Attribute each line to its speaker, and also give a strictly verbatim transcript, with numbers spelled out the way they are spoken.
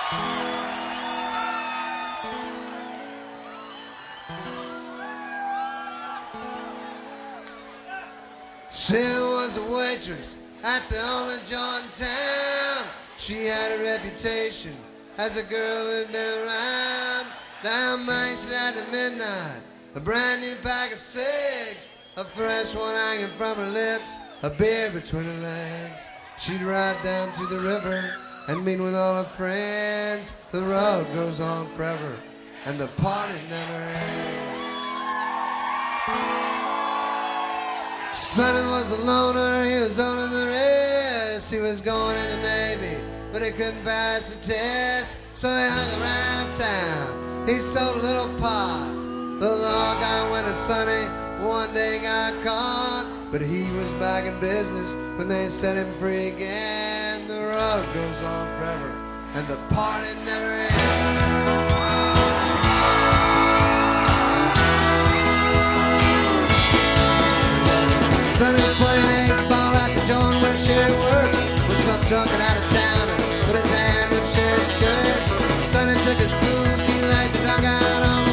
Speaker 1: She was a waitress at the only joint in town. She had a reputation as a girl who'd been around. Down Main Street at midnight, a brand new pack of cigs, a fresh one hanging from her lips, a beer between her legs. She'd ride down to the river and meet with all her friends. The road goes on forever and the party never ends. Sonny was a loner, he was older than the rest. He was going in the Navy, but he couldn't pass the test. So he hung around town, he sold a little pot. The law guy went to Sonny, one day got caught. But he was back in business when they set him free again. The road goes on forever and the party never ends. Sonny's playing eight ball at the joint where Sherry works, with some drunken out of towner put his hand in Sherry's skirt. Sonny took his pool key, laid the dog out on